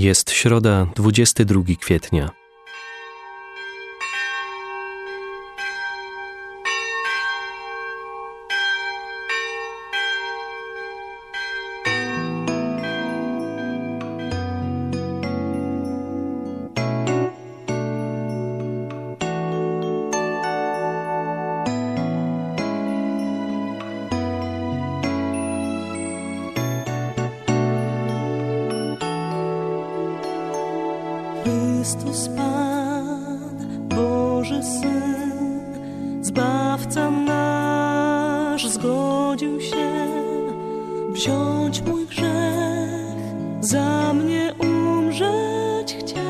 Jest środa, 22 kwietnia. Chrystus Pan, Boży Syn, Zbawca nasz, zgodził się wziąć mój grzech, za mnie umrzeć chciał,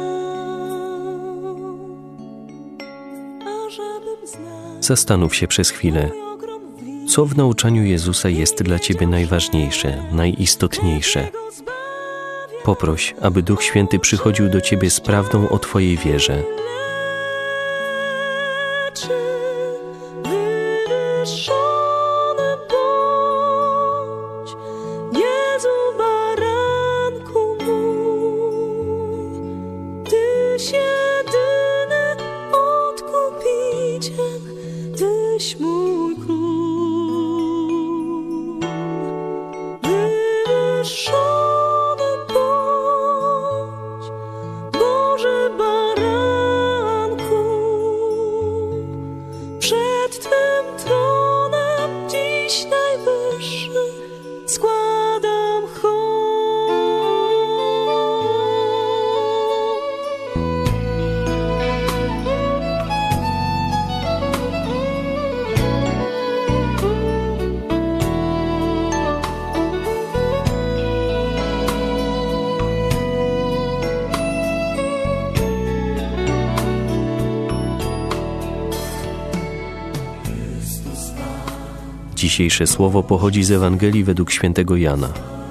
ażebym znał. Zastanów się przez chwilę, co w nauczaniu Jezusa jest dla Ciebie najważniejsze, najistotniejsze. Poproś, aby Duch Święty przychodził do Ciebie z prawdą o Twojej wierze. Dzisiejsze słowo pochodzi z Ewangelii według świętego Jana.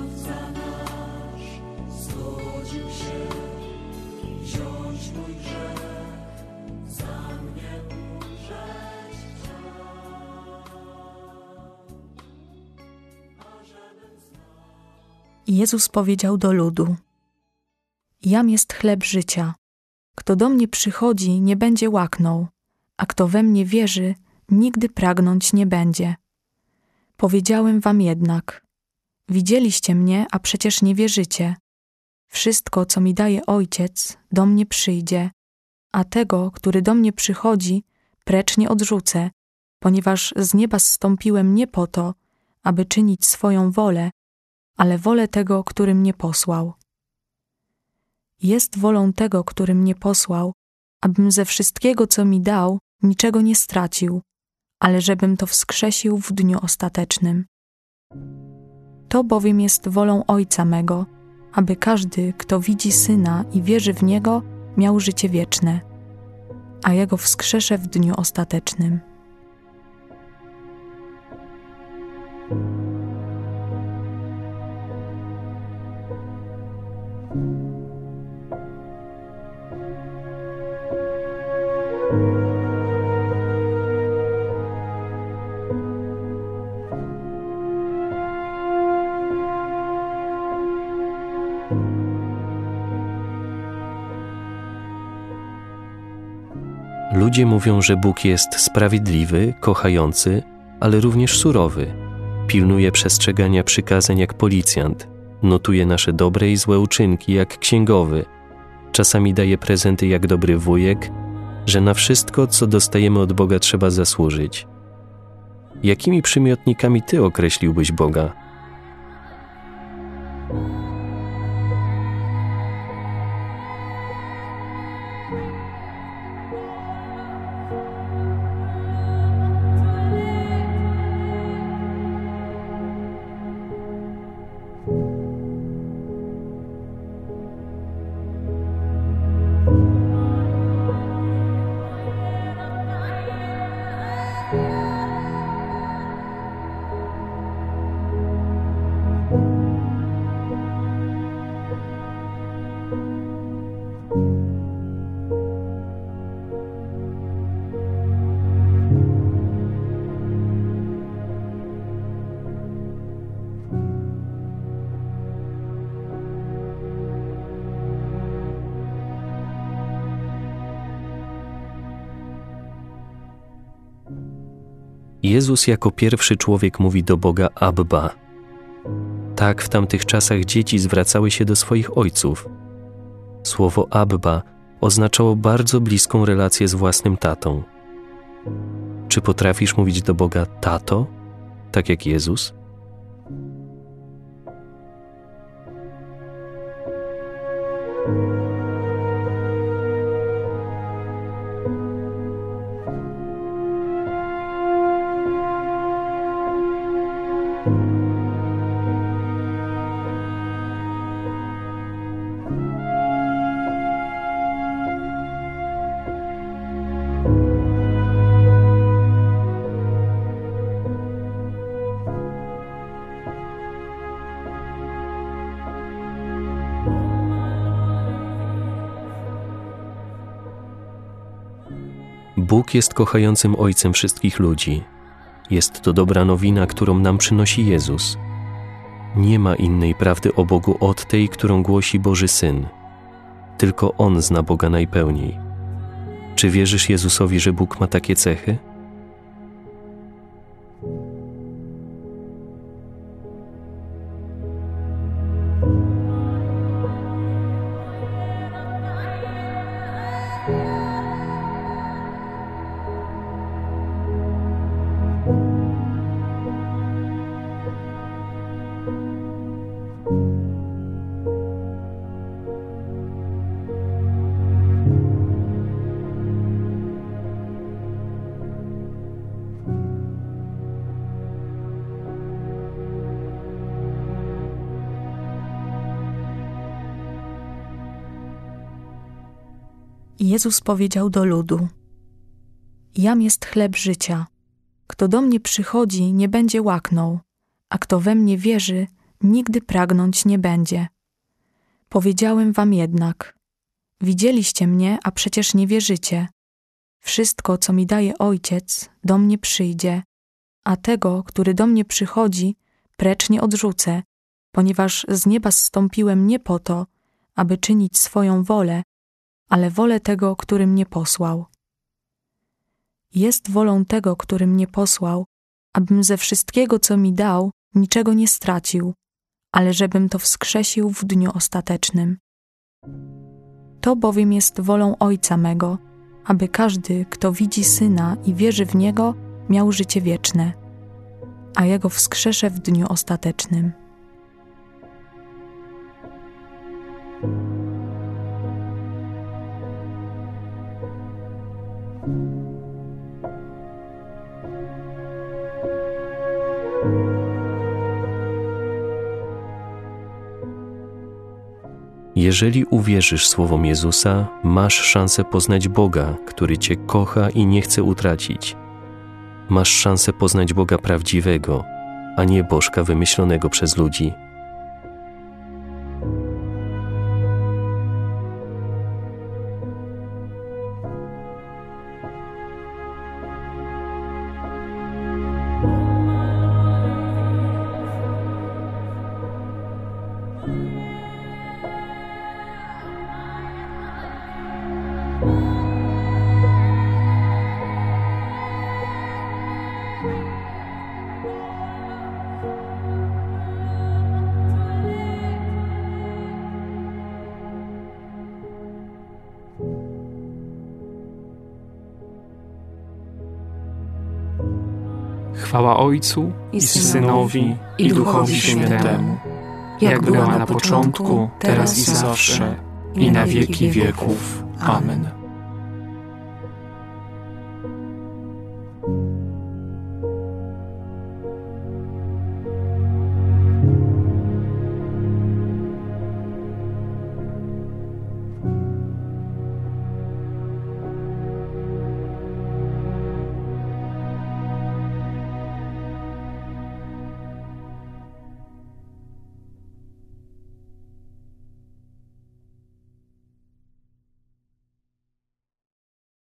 Jezus powiedział do ludu: Jam jest chleb życia. Kto do mnie przychodzi, nie będzie łaknął, a kto we mnie wierzy, nigdy pragnąć nie będzie. Powiedziałem wam jednak: widzieliście mnie, a przecież nie wierzycie. Wszystko, co mi daje Ojciec, do mnie przyjdzie, a tego, który do mnie przychodzi, precz nie odrzucę, ponieważ z nieba zstąpiłem nie po to, aby czynić swoją wolę, ale wolę tego, który mnie posłał. Jest wolą tego, który mnie posłał, abym ze wszystkiego, co mi dał, niczego nie stracił, ale żebym to wskrzesił w dniu ostatecznym. To bowiem jest wolą Ojca mego, aby każdy, kto widzi Syna i wierzy w Niego, miał życie wieczne, a ja go wskrzeszę w dniu ostatecznym. Ludzie mówią, że Bóg jest sprawiedliwy, kochający, ale również surowy. Pilnuje przestrzegania przykazań jak policjant, notuje nasze dobre i złe uczynki jak księgowy. Czasami daje prezenty jak dobry wujek, że na wszystko, co dostajemy od Boga, trzeba zasłużyć. Jakimi przymiotnikami Ty określiłbyś Boga? Jezus jako pierwszy człowiek mówi do Boga Abba. Tak w tamtych czasach dzieci zwracały się do swoich ojców. Słowo Abba oznaczało bardzo bliską relację z własnym tatą. Czy potrafisz mówić do Boga tato, tak jak Jezus? Bóg jest kochającym Ojcem wszystkich ludzi. Jest to dobra nowina, którą nam przynosi Jezus. Nie ma innej prawdy o Bogu od tej, którą głosi Boży Syn. Tylko On zna Boga najpełniej. Czy wierzysz Jezusowi, że Bóg ma takie cechy? Jezus powiedział do ludu: Jam jest chleb życia. Kto do mnie przychodzi, nie będzie łaknął, a kto we mnie wierzy, nigdy pragnąć nie będzie. Powiedziałem wam jednak: widzieliście mnie, a przecież nie wierzycie. Wszystko, co mi daje Ojciec, do mnie przyjdzie, a tego, który do mnie przychodzi, precz nie odrzucę, ponieważ z nieba zstąpiłem nie po to, aby czynić swoją wolę, ale wolę tego, który mnie posłał. Jest wolą tego, który mnie posłał, abym ze wszystkiego, co mi dał, niczego nie stracił, ale żebym to wskrzesił w dniu ostatecznym. To bowiem jest wolą Ojca mego, aby każdy, kto widzi Syna i wierzy w Niego, miał życie wieczne, a ja go wskrzeszę w dniu ostatecznym. Jeżeli uwierzysz słowom Jezusa, masz szansę poznać Boga, który Cię kocha i nie chce utracić. Masz szansę poznać Boga prawdziwego, a nie bożka wymyślonego przez ludzi. Chwała Ojcu i Synowi, i Duchowi Świętemu, jak była na początku, teraz i zawsze, i na wieki wieków. Amen.